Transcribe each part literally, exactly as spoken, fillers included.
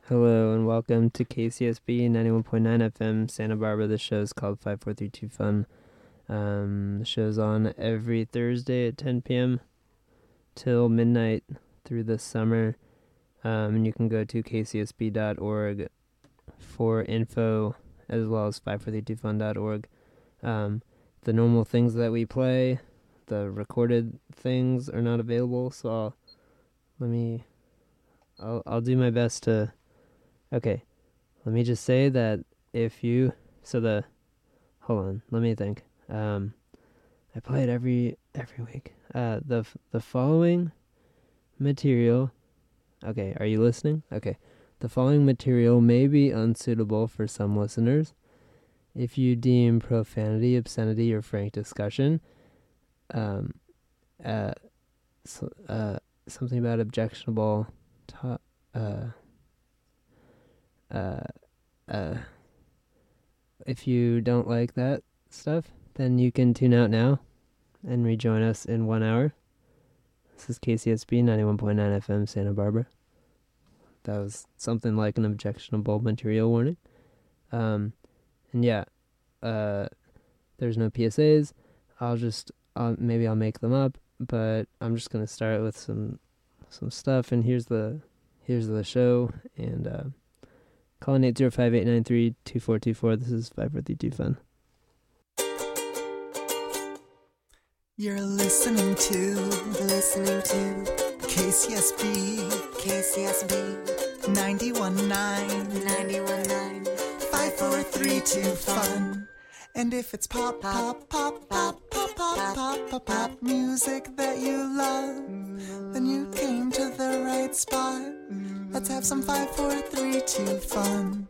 Hello and welcome to K C S B ninety-one point nine F M Santa Barbara. The show is called five four three two Fun. Um, the show's on every Thursday at ten p.m. till midnight through the summer. Um, and you can go to k c s b dot org for info as well as five four three two fun dot org. Um, the normal things that we play, the recorded things are not available, so I'll, let me, I'll, I'll do my best to... Okay, let me just say that if you, so the, hold on, let me think. Um, I play it every every week. Uh, the the following material. Okay, are you listening? Okay, the following material may be unsuitable for some listeners. If you deem profanity, obscenity, or frank discussion, um, uh, so, uh, something about objectionable, to- uh. Uh, uh, if you don't like that stuff, then you can tune out now and rejoin us in one hour. This is K C S B ninety-one point nine F M Santa Barbara. That was something like an objectionable material warning. Um, and yeah, uh, there's no P S As. I'll just, uh, maybe I'll make them up, but I'm just gonna start with some, some stuff. And here's the, here's the show. And uh. Call in eight zero five, eight nine three, two four two four. This is five four three two Fun. You're listening to, listening to K C S B, K C S B, ninety-one point nine, ninety-one point nine, five four three two Fun. And if it's pop, pop, pop, pop, pop, pop, pop, pop, pop music that you love, then you came to the right spot. Let's have some five four three two Fun.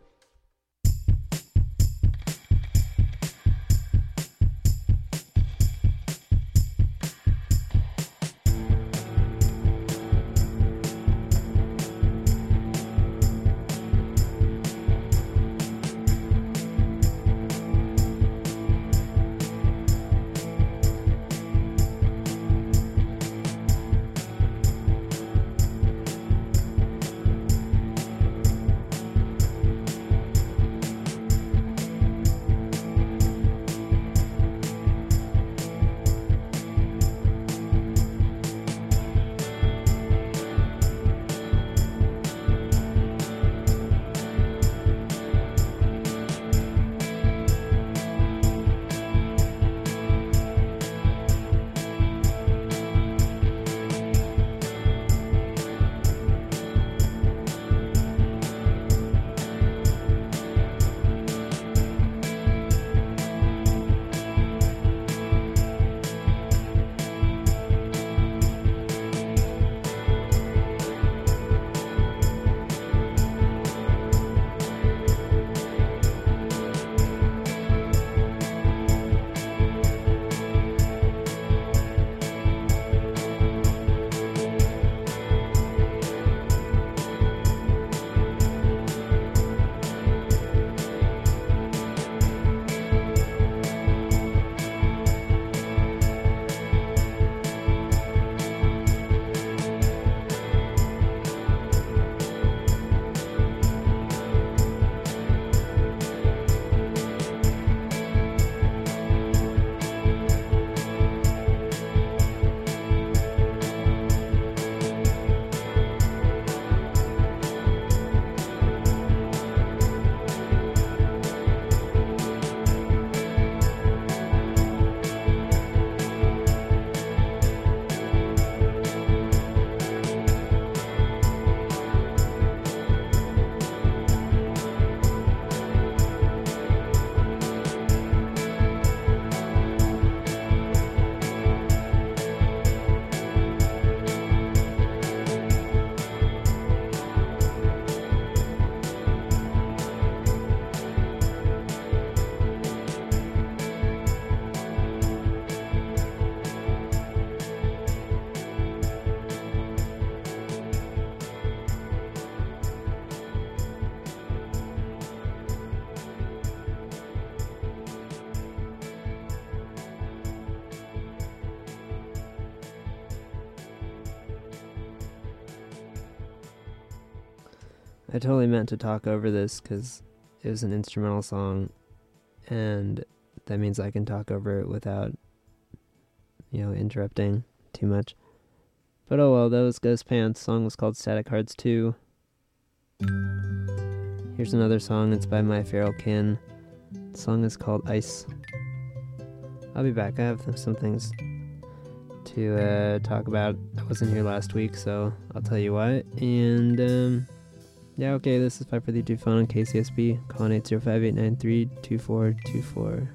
I totally meant to talk over this because it was an instrumental song, and that means I can talk over it without, you know, interrupting too much. But oh well, that was Ghost Pants. The song was called Static Hearts two. Here's another song. It's by My Feral Kin. The song is called Ice. I'll be back. I have some things to uh, talk about. I wasn't here last week, so I'll tell you why. And um, yeah, okay, this is five four three two Fun on K C S B. Call in eight zero five, eight nine three, two four two four.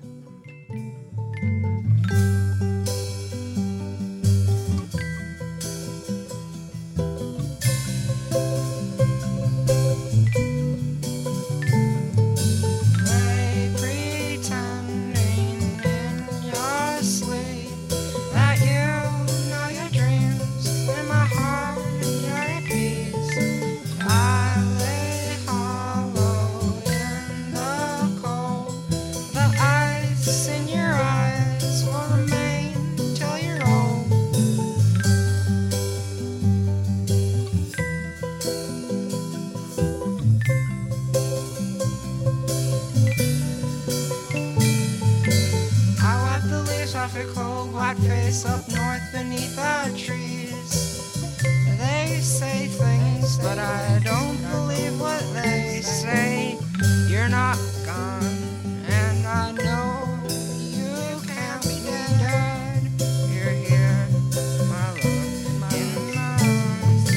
Up north beneath the trees, they say things, but I don't believe what they say. You're not gone, and I know you can't be dead. You're here, my love, in my arms.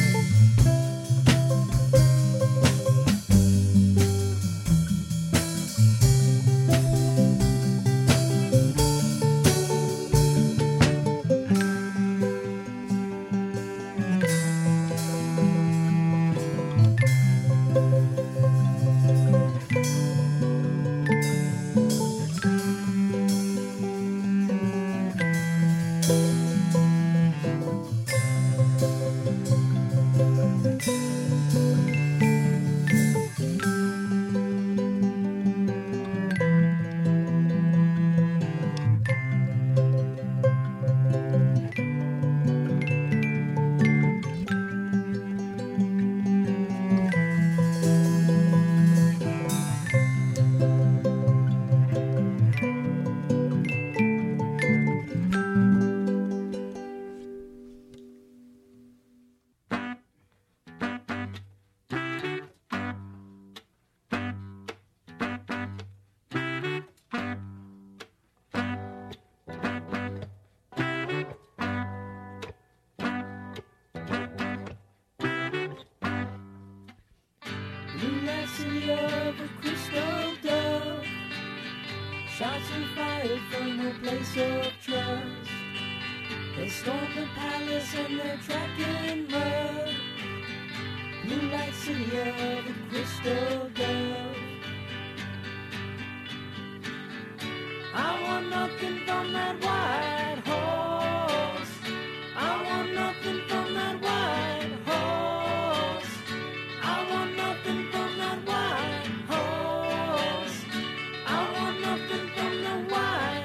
Shots were fired from a place of trust. They stormed the palace and they're tracking mud. Blue light city of the crystal dove. I want nothing from that white horse. I want nothing from that white horse. I want nothing from that white horse. I want nothing from the white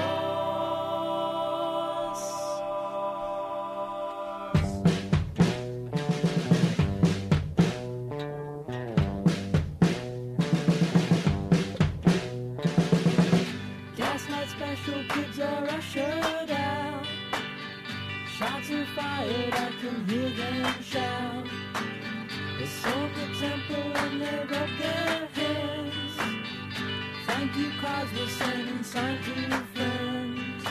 Gaslight special kids are ushered out. Shots are fired, I can hear them shout. They sold the temple and they rubbed their hands. Thank you cards were sent and signed to friends.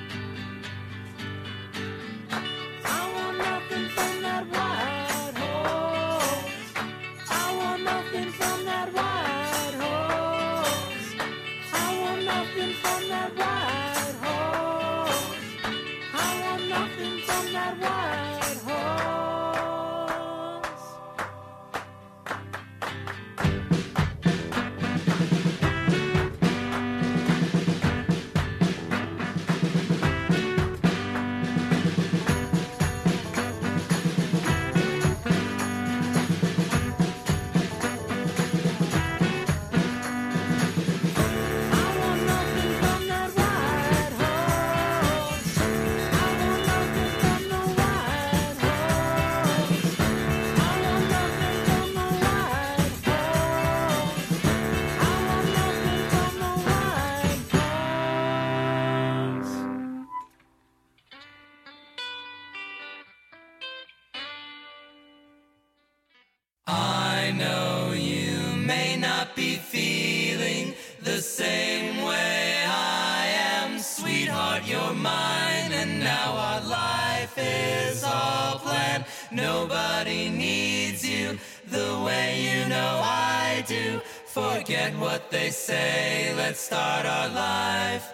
I want nothing from that white horse. I want nothing from that white horse. I want nothing from that white horse. I want nothing from that white horse. know you may not be feeling the same way I am. Sweetheart, you're mine, and now our life is all planned. Nobody needs you the way you know I do. Forget what they say, let's start our life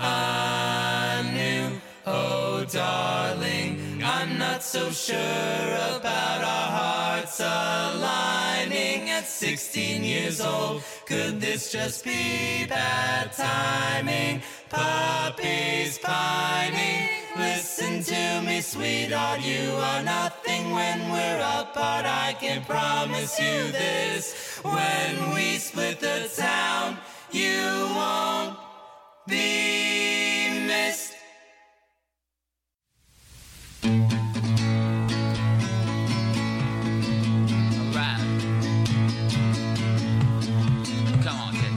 anew. Oh, darling, I'm not so sure about our hearts aligning. At sixteen years old, could this just be bad timing? Puppies pining. Listen to me, sweetheart, you are nothing when we're apart. I can promise you this, when we split the town, you won't be missed. Alright. Come on, kid.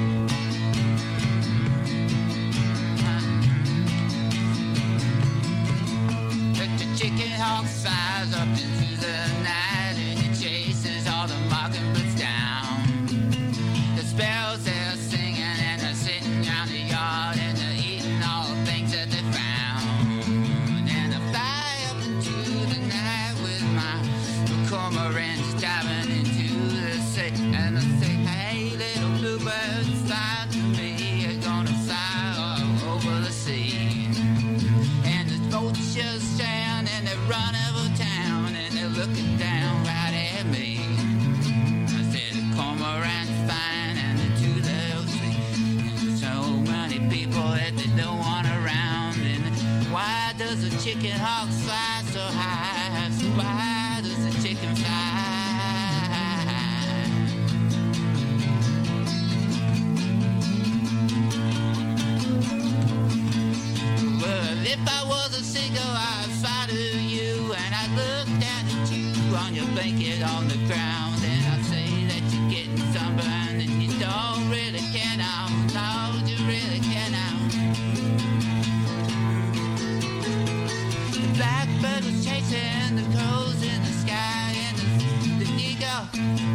Let the chicken hawk flies up into the night, and it chases all the mockingbirds down. The sparrows they're singing, and they're sitting around the yard, and they're eating all the things that they found. And I fly up into the night with my cormorants diving into the sea, and I say, hey, little bluebirds, fly to me, you're gonna fly all over the sea. And the boats just stand, and they run over town, and they're looking down right at me. I said, the cormorant's fine, and the two they'll see. And there's so many people that they don't want around. And why does the chicken hawk fly so high? So why does the chicken fly? Well, if I was a single, I'd fly to you, and I'd look down at you on your blanket on the ground, and I'd say that you're getting sunburned, and you don't really care now. No, you really care now. The blackbird was chasing the crows in the sky, and the, the eagle.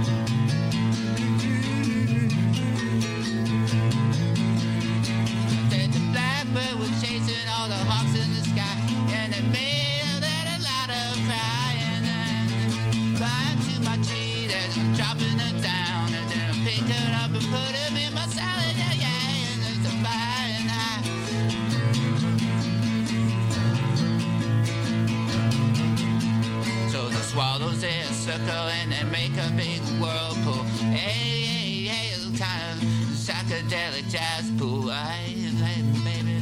Said the blackbird was chasing all the hawks in the sky, and it made a little louder cry. And then flying to my tree, there's a dropping it down, and then I picked it up and put it in my salad. Yeah, yeah, and there's a flying high. So the swallows they circle and they make a big whirlpool. Hey, hey, hey, it's kind of psychedelic jazz pool. Hey, hey, baby.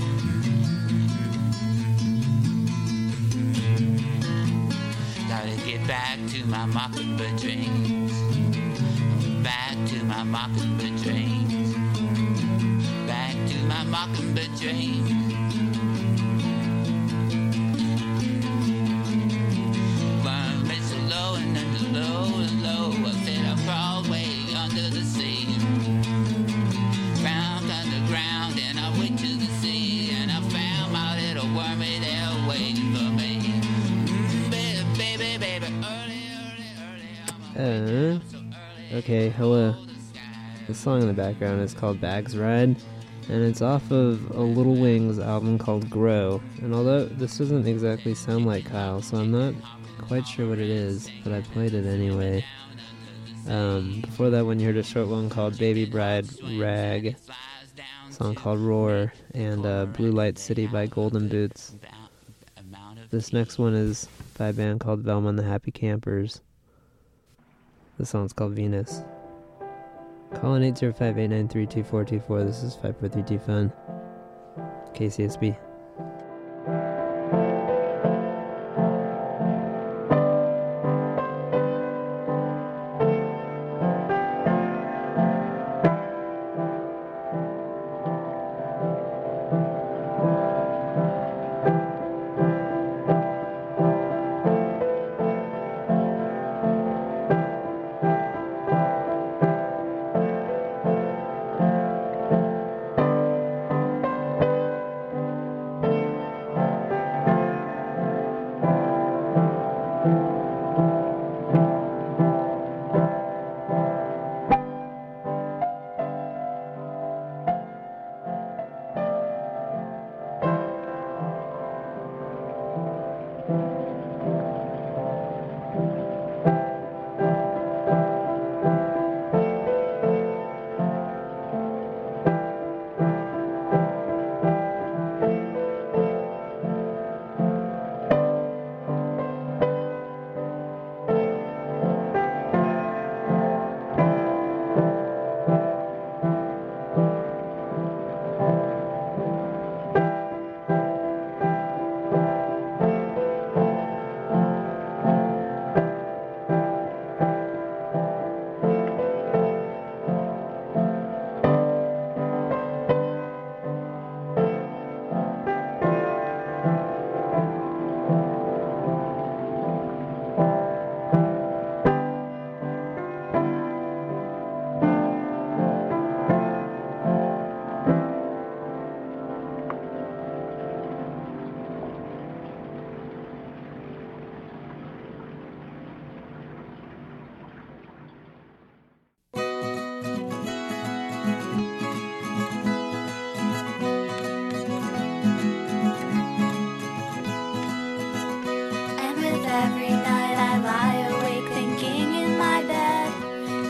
Gotta get back to my mockingbird dreams. Back to my mockingbird dreams. Back to my mockingbird dreams. Burn me so low and then the low and low. I said I crawled way under the sea. Found underground and I went to the sea, and I found my little wormy there waiting for me. Mm, baby, baby, baby, early, early, early. I'm a Uh, okay, hello. The song in the background is called Bags Ride, and it's off of a Little Wings album called Grow. And although this doesn't exactly sound like Kyle, so I'm not quite sure what it is, but I played it anyway. Um, before that one, you heard a short one called Baby Bride Rag, a song called Roar, and uh, Blue Light City by Golden Boots. This next one is by a band called Velma and the Happy Campers. The song's called Venus. Call in eight zero five, eight nine three, two four two four. This is five four three two Fun. K C S B.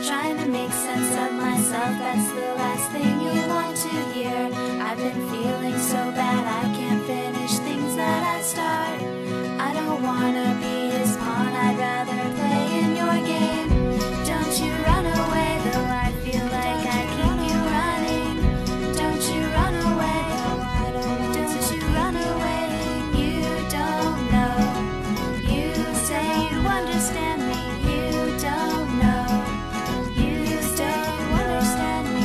trying to make sense of myself, that's the last thing you want to hear. I've been feeling so bad I can't finish things that I start. I don't wanna be his pawn, I'd rather play in your game. Don't you run away, though I feel like I keep you running. Don't you run away, don't you run away. You don't know, you say you understand me. You don't know, you say you understand me.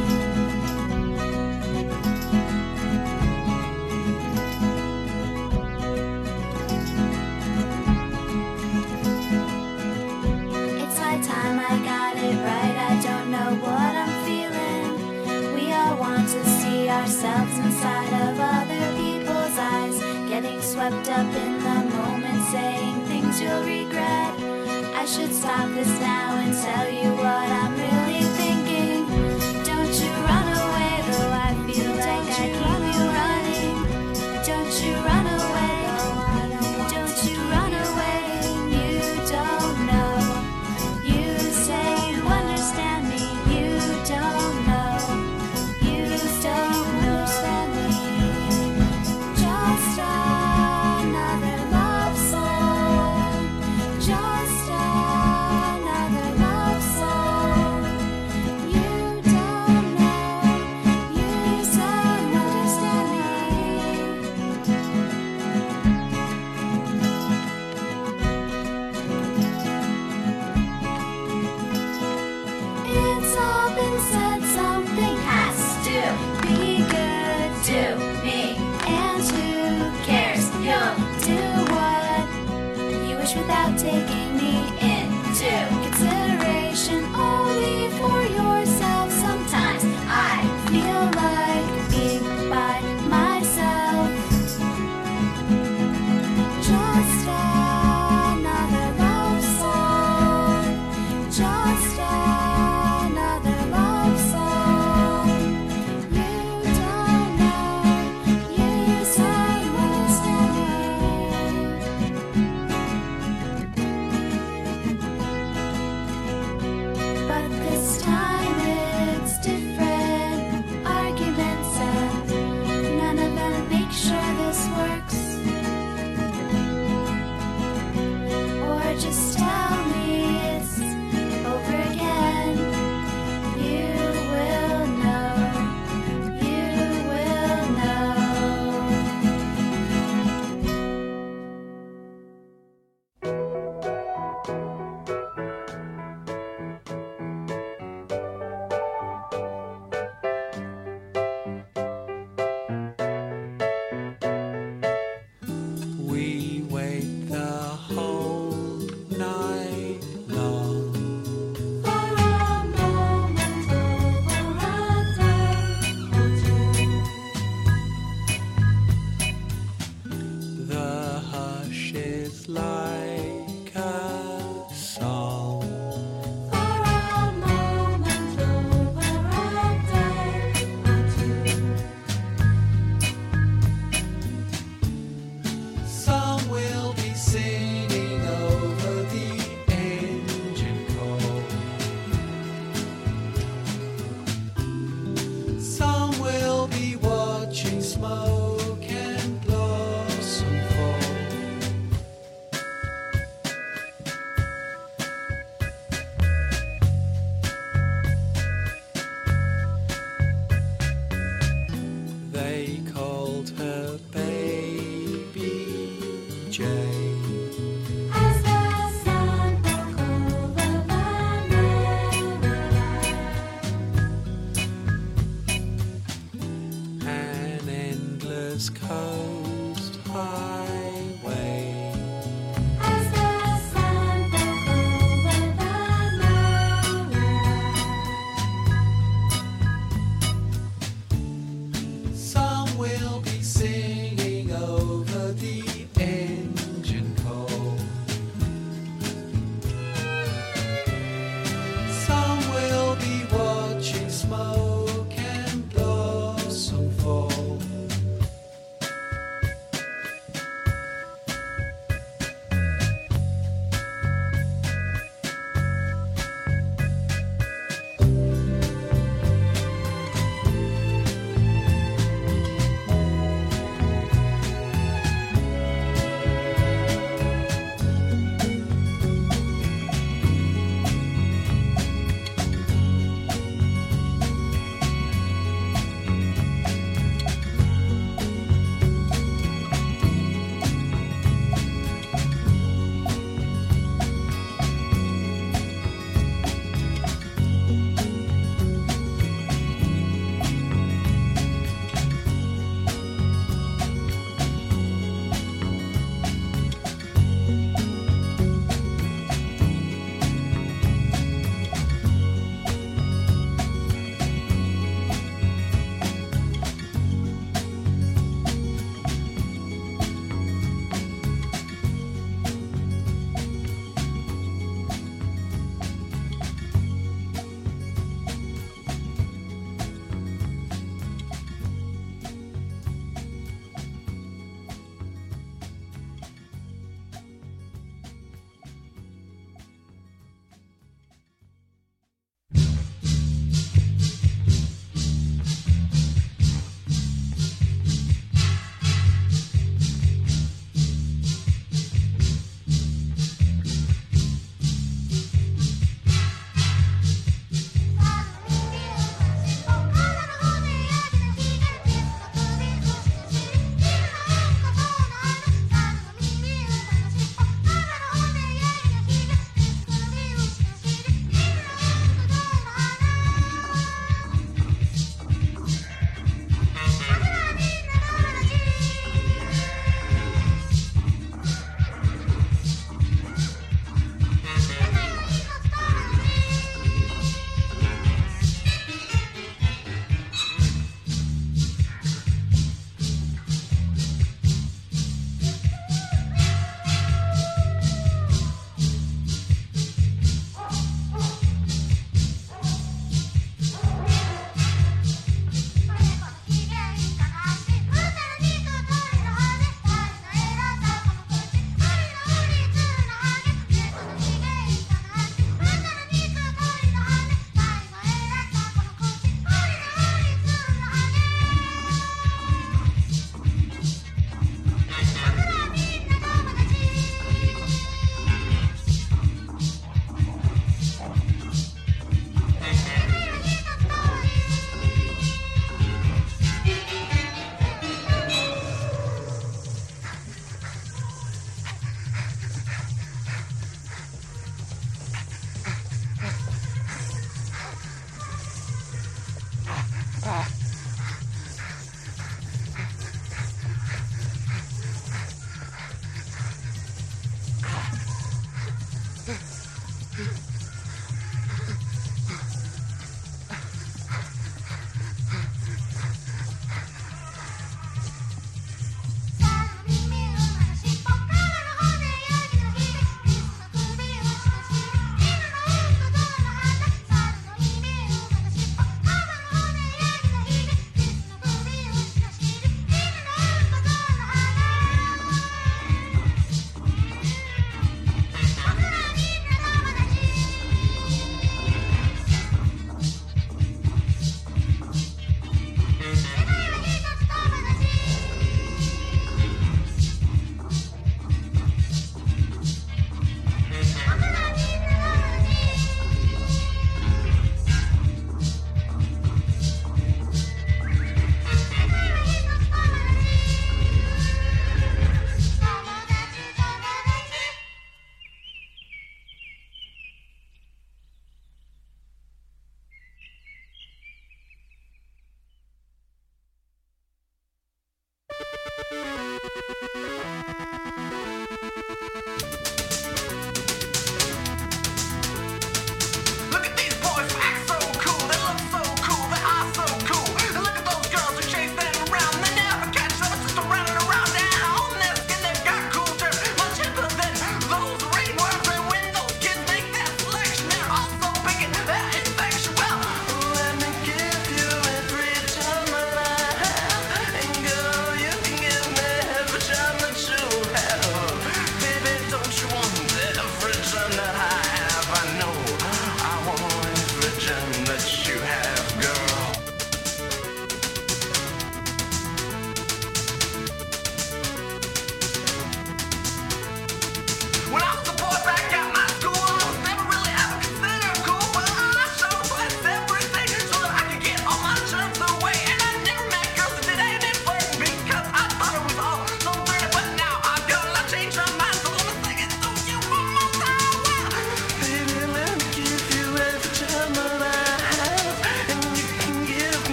It's high time I got it right, I don't know what I'm feeling. We all want to see ourselves inside of other people's eyes, getting swept up in the moment, saying things you'll regret. I should stop this now and tell you what I'm really thinking. Don't you run away, though I feel like I keep you running. Don't you run away, don't you run away. You don't know, you say you understand me. You don't know, you don't understand me. Just another love song, just another love song. You don't know, you say you understand me. It's all been said, something has to be good to me. And who cares? You'll do what you wish without taking me into consideration. Only for yourself. Sometimes I feel like being by myself. Just another love song, just another love song. You don't know, you say you understand me. But this time it's different arguments, and none of them make sure this works. Or just tell me it's over again. You will know, you will know.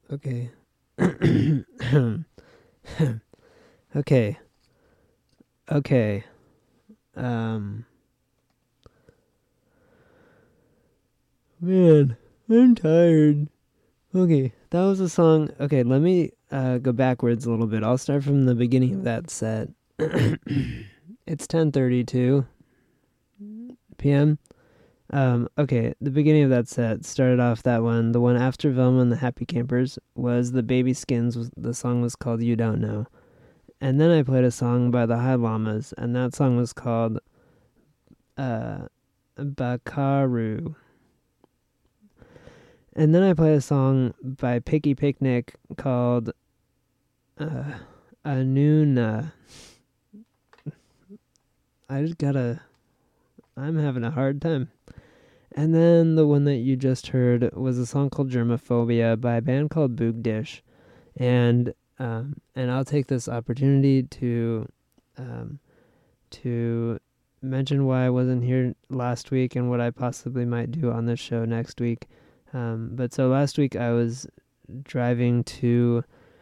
Okay. okay. Okay. Um. Man, I'm tired. Okay, that was a song. Okay, let me uh, go backwards a little bit. I'll start from the beginning of that set. It's ten thirty-two p.m. Um, okay, the beginning of that set started off that one. The one after Velma and the Happy Campers was the Baby Skins. The song was called You Don't Know. And then I played a song by the High Llamas, and that song was called uh, Bakaru. And then I played a song by Picky Picnic called uh, Anuna. I just gotta... I'm having a hard time. And then the one that you just heard was a song called Germophobia by a band called Boog Dish. And um, and I'll take this opportunity to um, to mention why I wasn't here last week and what I possibly might do on this show next week. Um, but so last week I was driving to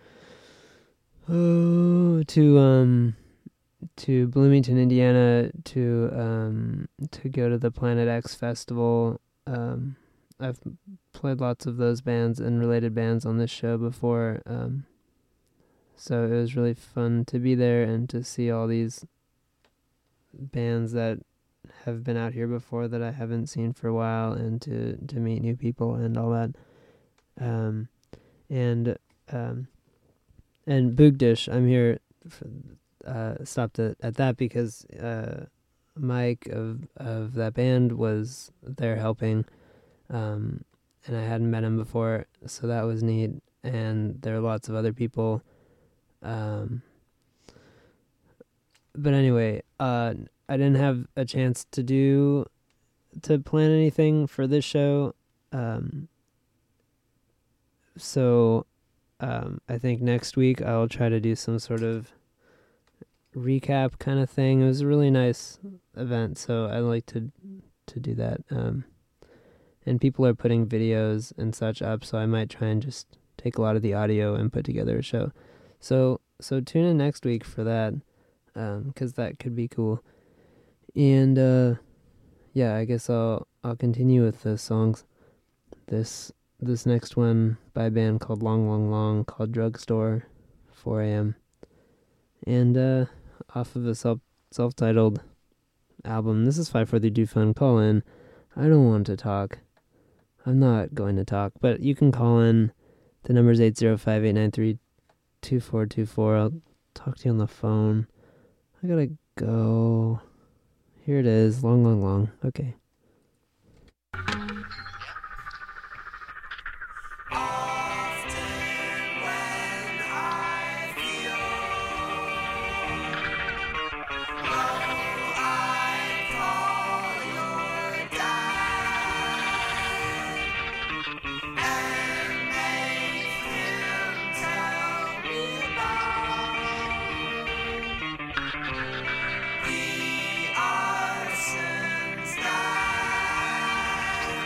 oh to um to Bloomington, Indiana to um to go to the Planet X festival. Um, I've played lots of those bands and related bands on this show before. Um, so it was really fun to be there and to see all these bands that have been out here before that I haven't seen for a while, and to, to meet new people and all that. Um, and um, and Boog Dish, I'm here for, uh, stopped at, at that because uh, Mike of of that band was there helping, um, and I hadn't met him before, so that was neat. And there are lots of other people. Um, but anyway, uh, I didn't have a chance to do, to plan anything for this show. Um, so, um, I think next week I'll try to do some sort of recap kind of thing. It was a really nice event, so I like to, to do that. Um, and people are putting videos and such up, so I might try and just take a lot of the audio and put together a show. So, so tune in next week for that, um, 'cause that could be cool. And, uh, yeah, I guess I'll, I'll continue with the songs. This, this next one by a band called Long Long Long, called Drugstore, four a.m. And, uh, off of a self, self-titled album. This is five four three two Fun. Call in. I don't want to talk. I'm not going to talk, but you can call in. The number's eight zero five, eight nine three, two four two four. I'll talk to you on the phone. I gotta go. Here it is. Long, long, long. Okay. The arson's died.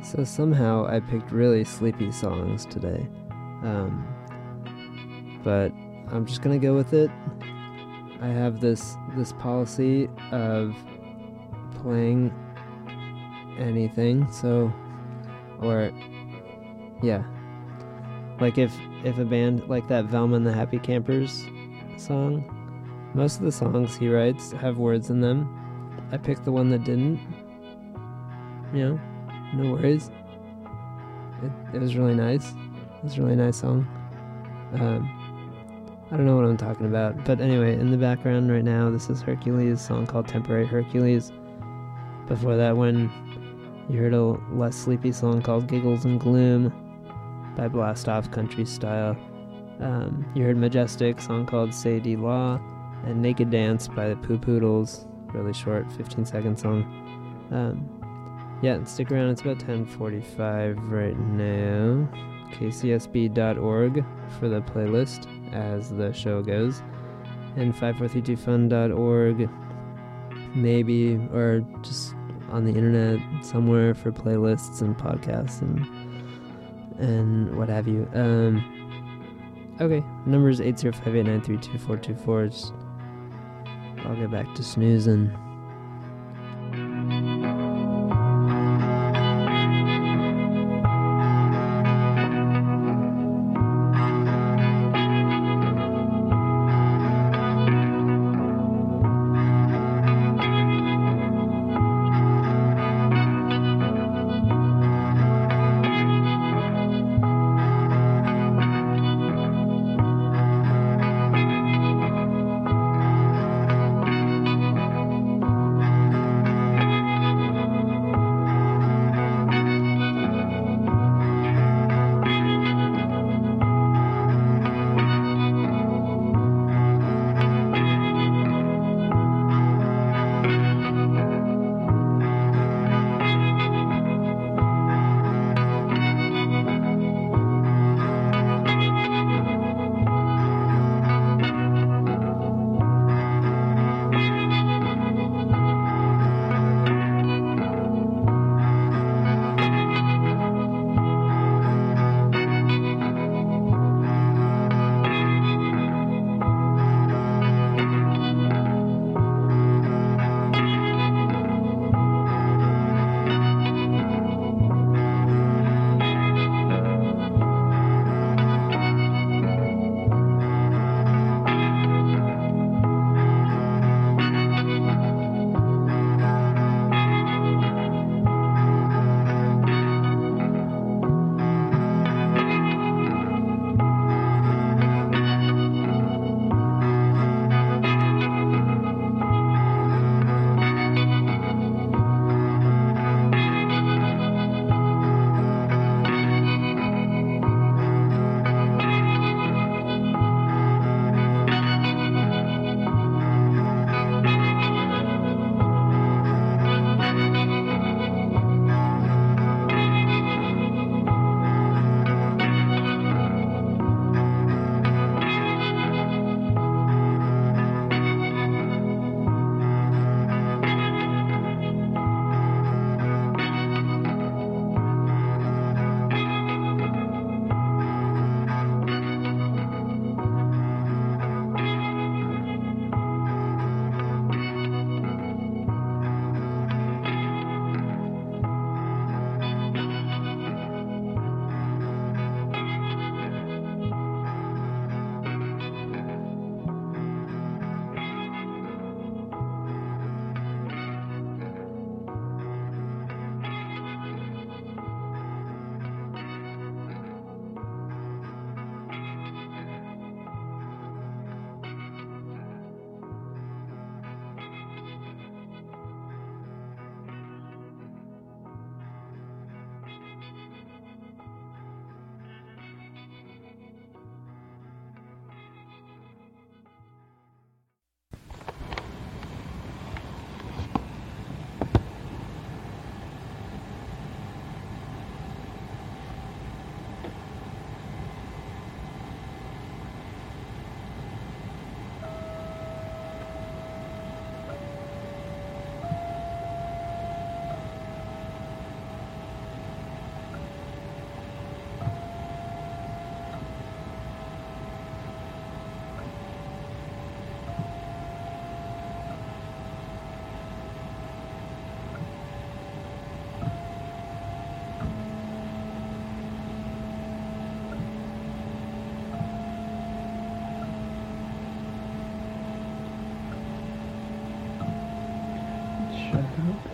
So somehow I picked really sleepy songs today. Um, but I'm just gonna go with it. I have this this policy of playing anything, so or yeah. Like if if a band like that Velma and the Happy Campers song, most of the songs he writes have words in them. I picked the one that didn't. You know, no worries. It, it was really nice. It was a really nice song. Um, I don't know what I'm talking about, but anyway, in the background right now, this is Hercules, a song called Temporary Hercules. Before that one, you heard a less sleepy song called Giggles and Gloom by Blast Off Country Style. Um, you heard Majestic, song called Say D Law, and Naked Dance by the Poo Poodles, really short, fifteen second song. Um, yeah, stick around, it's about ten forty-five right now. K C S B dot org for the playlist as the show goes, and five four three two fun dot org maybe, or just on the internet somewhere for playlists and podcasts and and what have you. Um, okay, number is eight zero five eight nine three two four two four. Just, I'll get back to snoozing.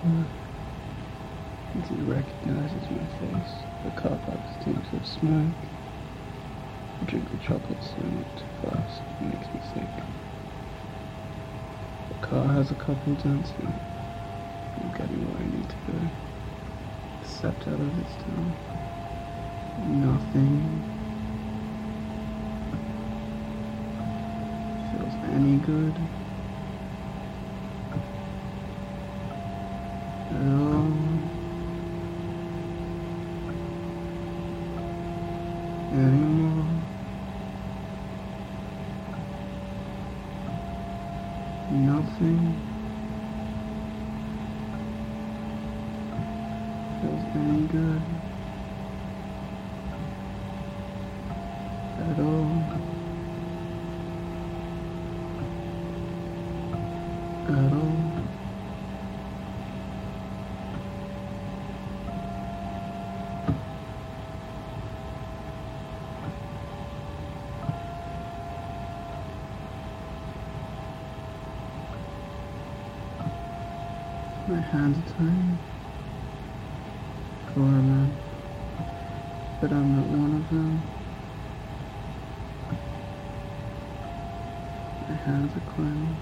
sofa as he recognizes my face. The car box stinks of smoke. I drink the chocolate syrup too fast. It makes me sick. The car has a couple dents in it. I'm getting where I need to go. Except out of this town. Nothing feels any good at all anymore. Nothing feels any good at all. At all. My hands are tired. For a man. But I'm not one of them. My hands are clammy.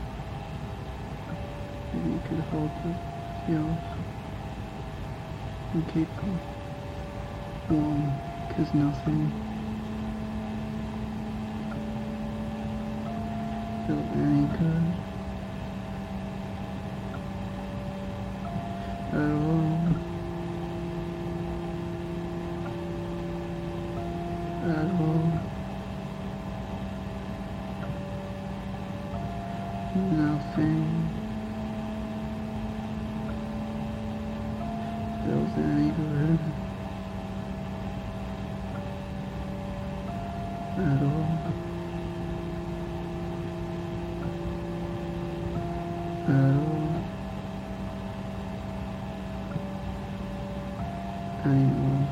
Maybe you could hold them, yours, and keep them warm, cause nothing feels any good at all. At all. Nothing feels any good at all. At all. Anymore.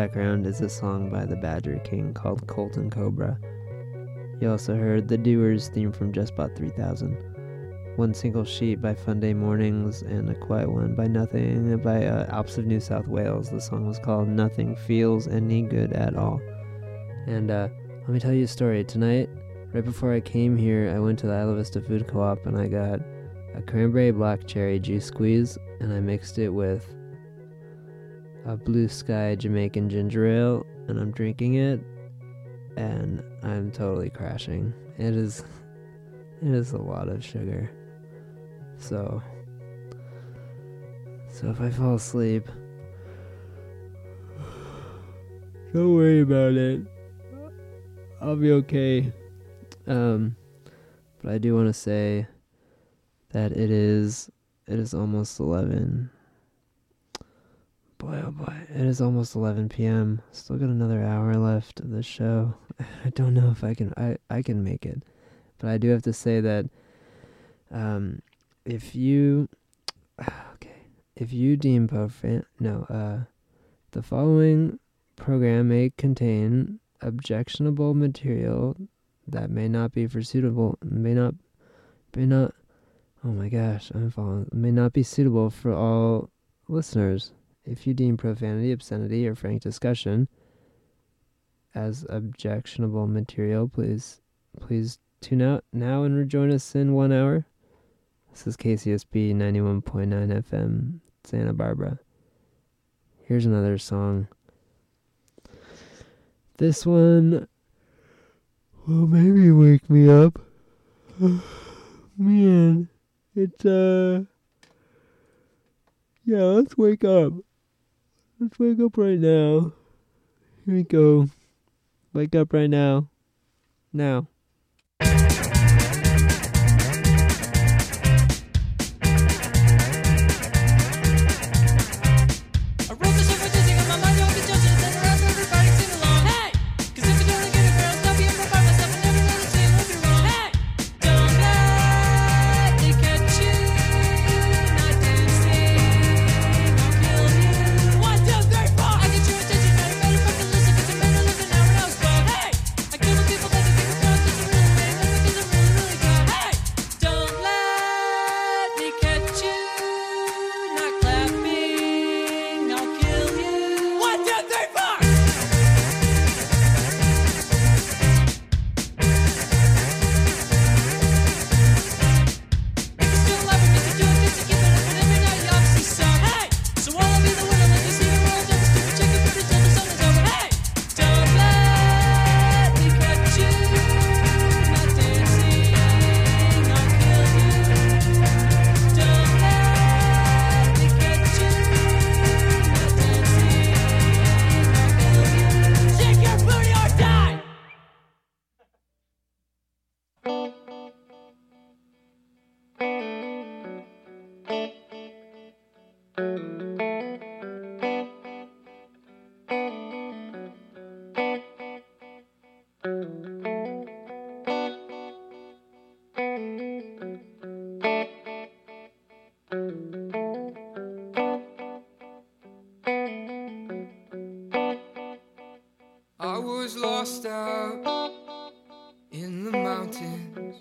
background is a song by the Badger King called Colton Cobra. You also heard The Doers theme from Just Bought three thousand. One Single Sheet by Fun Day Mornings, and A Quiet One by Nothing by uh, Alps of New South Wales. The song was called Nothing Feels Any Good at All. And uh, let me tell you a story. Tonight, right before I came here, I went to the Isla Vista Food Co-op and I got a cranberry black cherry juice squeeze, and I mixed it with a Blue Sky Jamaican ginger ale, and I'm drinking it, and I'm totally crashing. It is, it is a lot of sugar. So, so if I fall asleep, don't worry about it. I'll be okay. Um, but I do want to say that it is, it is almost eleven. Boy, oh boy, it is almost eleven p.m. Still got another hour left of the show. I don't know if I can, I, I can make it. But I do have to say that, um, if you, okay, if you deem profan, no, uh, the following program may contain objectionable material that may not be for suitable, may not, may not, oh my gosh, I'm falling, may not be suitable for all listeners. If you deem profanity, obscenity, or frank discussion as objectionable material, please, please tune out now and rejoin us in one hour. This is K C S B ninety-one point nine F M, Santa Barbara. Here's another song. This one will maybe wake me up. Man, it's, uh, yeah, let's wake up. Let's wake up right now. Here we go. Wake up right now. Now. I was lost out in the mountains,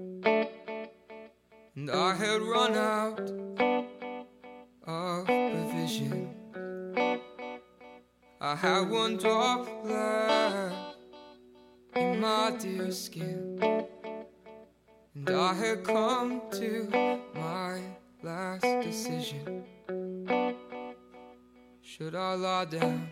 and I had run out of provision. I had one drop left in my dear skin, and I had come to my last decision. Should I lie down?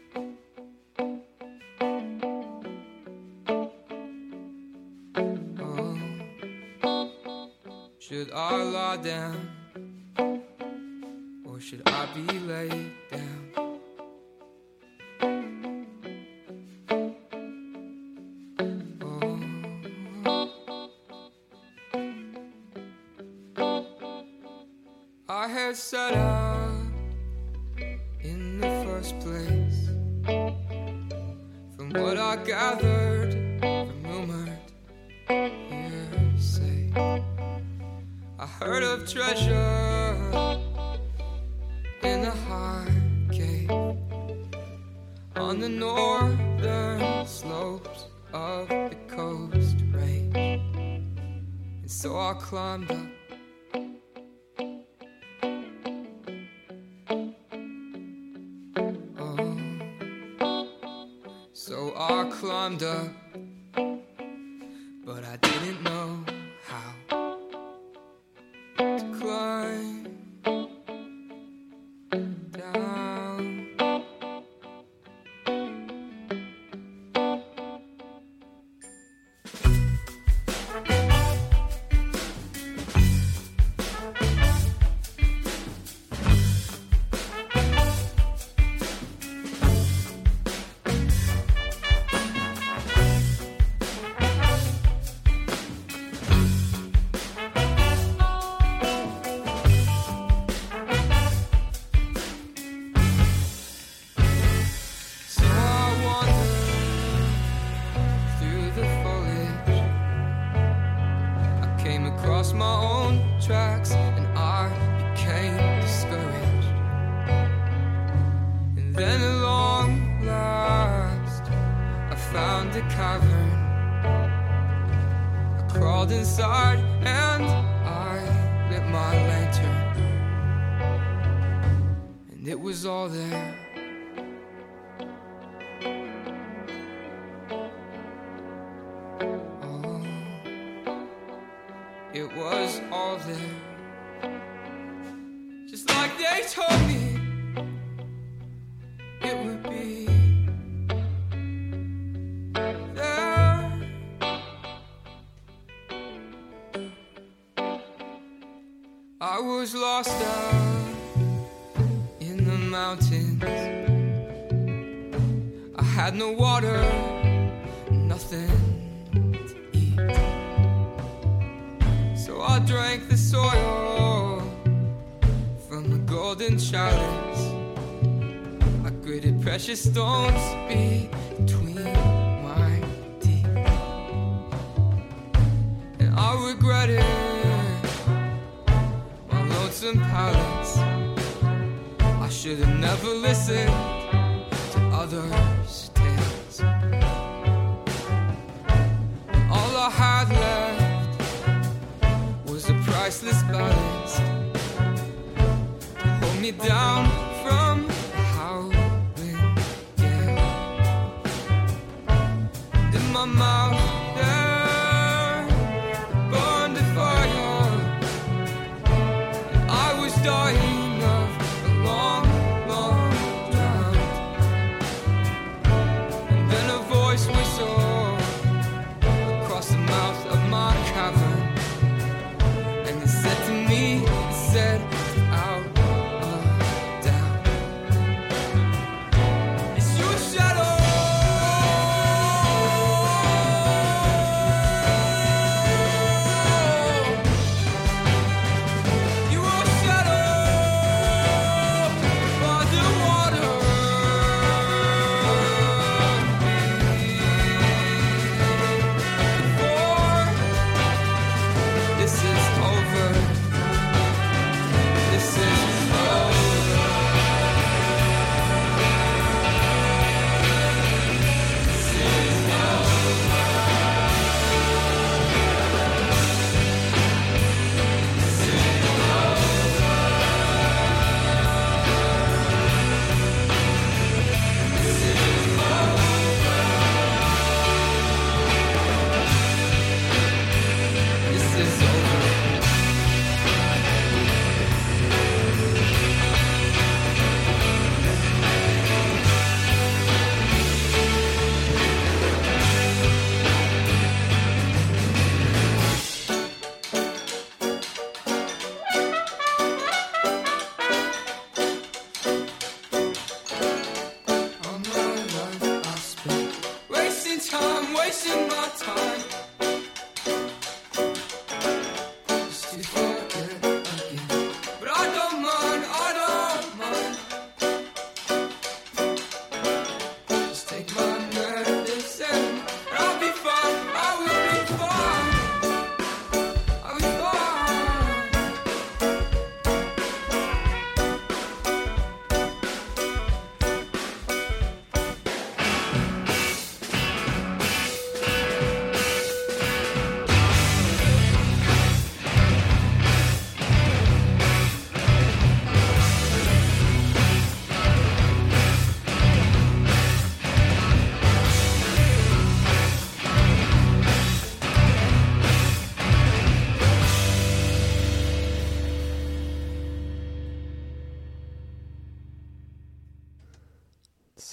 Should I lie down, or should I be laid down? Oh. I had set out in the first place, from what I gathered from rumored hearsay. I heard of treasure in a high cave on the northern slopes of the coast range. And so I climbed up. Oh, so I climbed up, but I didn't know how to climb down. My own tracks, and I became discouraged. And then at long last I found a cavern. I crawled inside and I lit my lantern, and it was all there. It was all there, just like they told me it would be there. I was lost out in the mountains. I had no water, nothing. So I drank the soil from a golden chalice. I gritted precious stones between my teeth, and I regretted my lonesome palace. I should have never listened to others' tales. All I had left was a priceless ballast to hold me down from the howling gale. And in my mouth there burned a fire, and I was dying of a long, long drought. And then a voice whistled across the mouth of my cavern. Said to me, said out of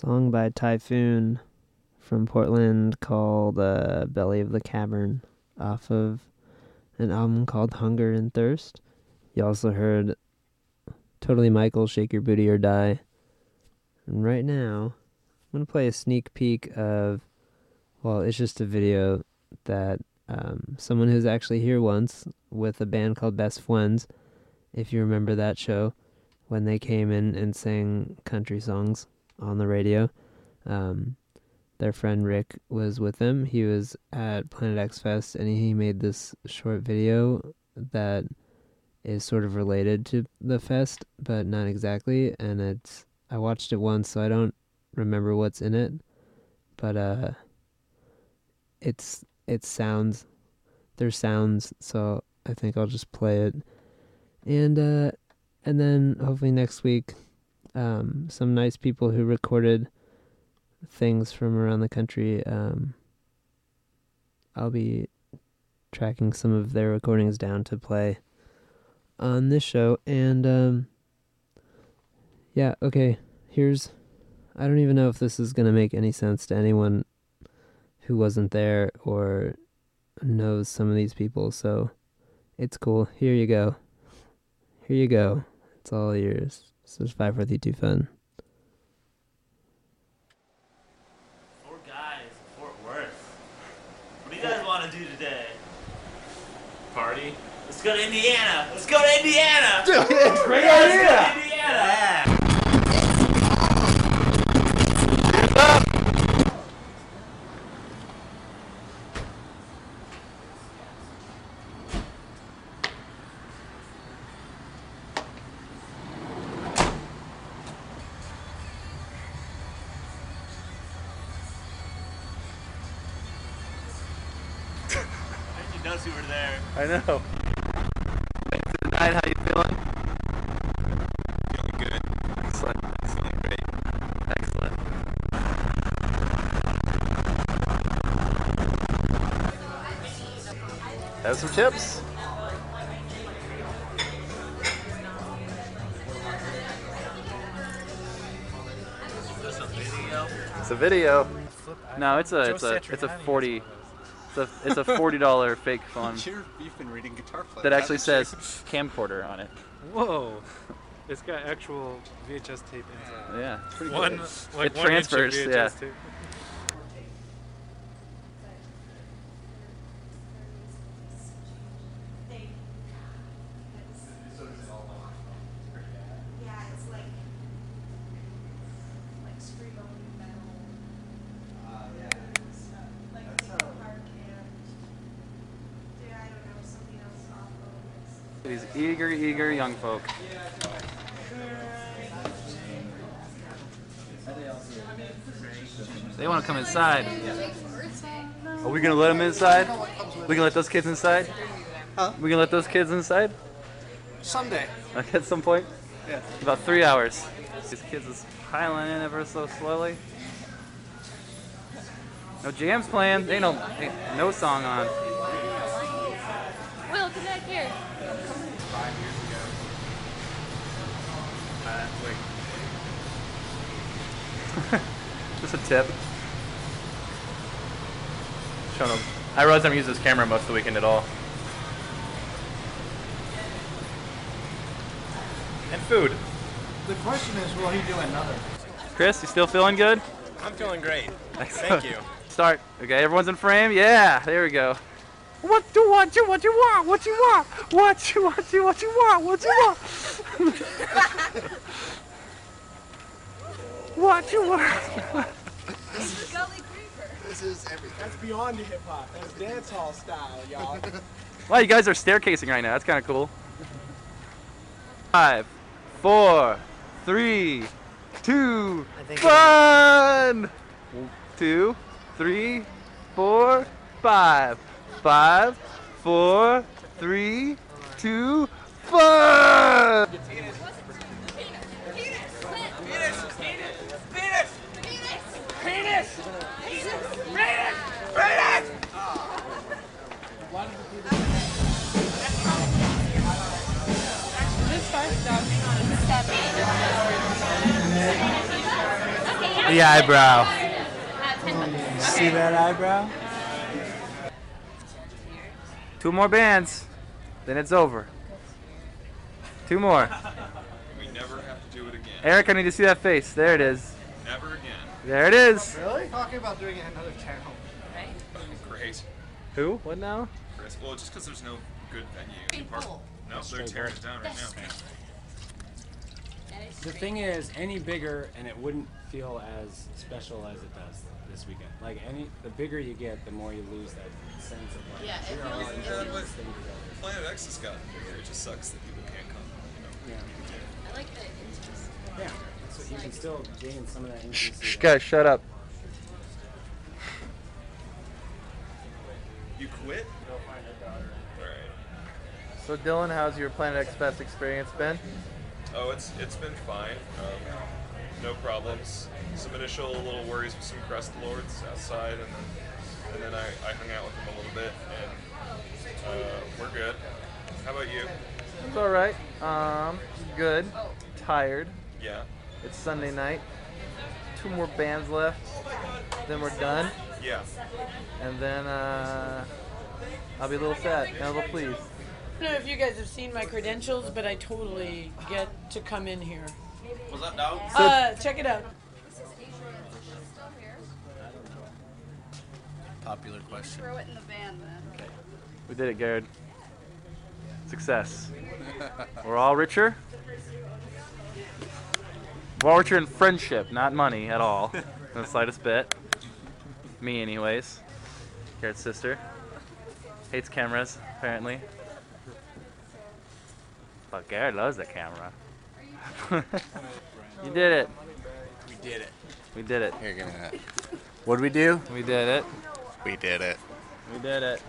song by Typhoon from Portland called uh, Belly of the Cavern off of an album called Hunger and Thirst. You also heard Totally Michael, Shake Your Booty or Die. And right now, I'm going to play a sneak peek of, well, it's just a video that um, someone who's actually here once with a band called Best Friends, if you remember that show, when they came in and sang country songs on the radio. Um, their friend Rick was with them. He was at Planet X Fest, and he made this short video that is sort of related to the fest, but not exactly. And it's I watched it once, so I don't remember what's in it. But uh, it's it sounds there's sounds, so I think I'll just play it. And uh, and then hopefully next week, um, some nice people who recorded things from around the country. Um, I'll be tracking some of their recordings down to play on this show. And um, yeah, okay, here's, I don't even know if this is going to make any sense to anyone who wasn't there or knows some of these people, so it's cool. Here you go. Here you go. It's all yours. This is five four three two Fun. What do you guys want to do today? Party? Let's go to Indiana! Let's go to Indiana! Dude, it's a great idea! Let's go to Indiana! Yeah. Knows you were there. I know. Thanks for the night. How you feeling? Feeling good. Excellent. Feeling great. Excellent. Have some chips. Is this a video? It's a video. No, it's a it's a it's a forty. It's a it's a forty dollar fake phone You've been reading Guitar Player. that actually haven't says camcorder on it. Whoa! It's got actual V H S tape inside. Yeah, pretty One, good. like It one transfers, inch of V H S yeah. tape. These eager, eager young folk. They want to come inside. Are we gonna let them inside? We gonna let those kids inside? Huh? We gonna let those kids inside? Someday. Like at some point? Yeah. About three hours. These kids is piling in ever so slowly. No jams playing. Ain't no, ain't no song on. Will, come back here. Five years ago. Uh, like. Just a tip. Showing them. I realize I'm using this camera most of the weekend at all. And food. The question is, will he do another? Chris, you still feeling good? I'm feeling great. Excellent. Thank you. Start. Okay, everyone's in frame? Yeah, there we go. What you want, you what you want, what you want, what you want, you what you want, what you want. What you want. This is Gully Creeper. This is everything. That's beyond the hip hop. That's dance hall style, y'all. Wow, you guys are staircasing right now. That's kind of cool. Five, four, three, two, one. Two, three, four, five. Five, four, three, two, one. The eyebrow. See that eyebrow? Two more bands, then it's over. Two more. We never have to do it again. Eric, I need to see that face. There it is. Never again. There it is. Really? Talking about doing it in another town. Great. Who? What now? Chris. Well, just because there's no good venue. Park. No, they're tearing it down right now. The thing is, any bigger and it wouldn't feel as special as it does this weekend. Like any, the bigger you get, the more you lose that sense of like. Yeah, it we're feels- all it in feels- this thing together. Planet X has gotten bigger. It just sucks that people can't come. You know. Yeah. I like the intimacy. Yeah, so you can still gain some of that intimacy. Shh, guys, shut up. You quit? Alright. So Dylan, how's your Planet X Fest experience been? Oh, it's it's been fine. Um, no problems. Some initial little worries with some crest lords outside, and then and then I, I hung out with them a little bit, and uh, we're good. How about you? It's all right. Um, good. Tired. Yeah. It's Sunday night. Two more bands left. Then we're done. Yeah. And then uh, I'll be a little sad and a little pleased. I don't know if you guys have seen my credentials, but I totally get to come in here. What's up, dog? Uh, check it out. Popular question. Throw it in the van then. We did it, Garrett. Success. We're all richer. We're all richer in friendship, not money at all. In the slightest bit. Me, anyways. Garrett's sister. Hates cameras, apparently. But Garrett loves the camera. You did it. We did it. We did it. Here, give me that. What'd we do? We did it. We did it. We did it.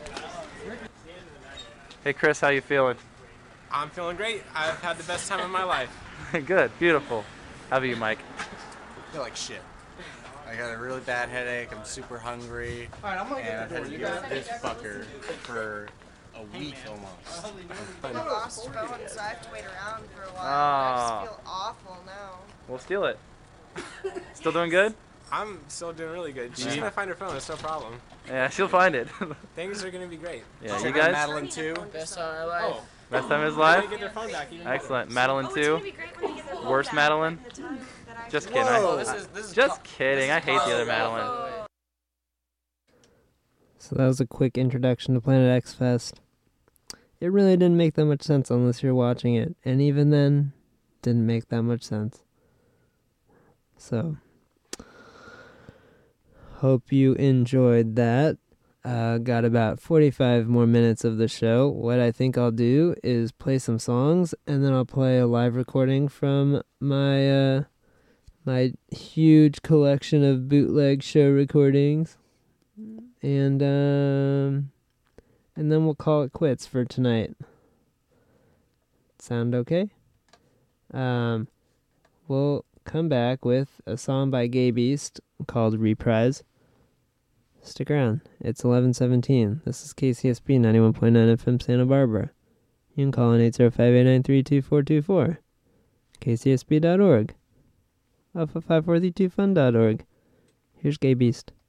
Hey Chris, how you feeling? I'm feeling great. I've had the best time of my life. Good, beautiful. How about you, Mike? I feel like shit. I got a really bad headache. I'm super hungry. All right, I'm gonna get and I've the had door. to You deal got with this fucker for a week almost. I lost phone, so I have to wait around for a while. Ah. I just feel awful now. We'll steal it. Still doing good? I'm still doing really good. She's Yeah. gonna find her phone. It's no problem. Yeah, she'll find it. Things are gonna be great. Yeah, you guys? Madeline too. Best time of our life. Oh. Best time of his They're life? gonna get their phone back even Excellent. better. Madeline too? Worst Madeline? Just kidding. Whoa, I- this is- this is Just co- kidding. I hate the other Madeline. So that was a quick introduction to Planet X Fest. It really didn't make that much sense unless you're watching it, and even then, didn't make that much sense. So, hope you enjoyed that. Uh, got about forty-five more minutes of the show. What I think I'll do is play some songs, and then I'll play a live recording from my uh, my huge collection of bootleg show recordings. And um, and then we'll call it quits for tonight. Sound okay? Um, we'll come back with a song by Gay Beast called Reprise. Stick around. It's eleven seventeen. This is K C S B ninety-one point nine F M Santa Barbara. You can call in eight zero five, eight nine three, two four two four. K C S B dot org. Off of five four three two fun dot org. Here's Gay Beast.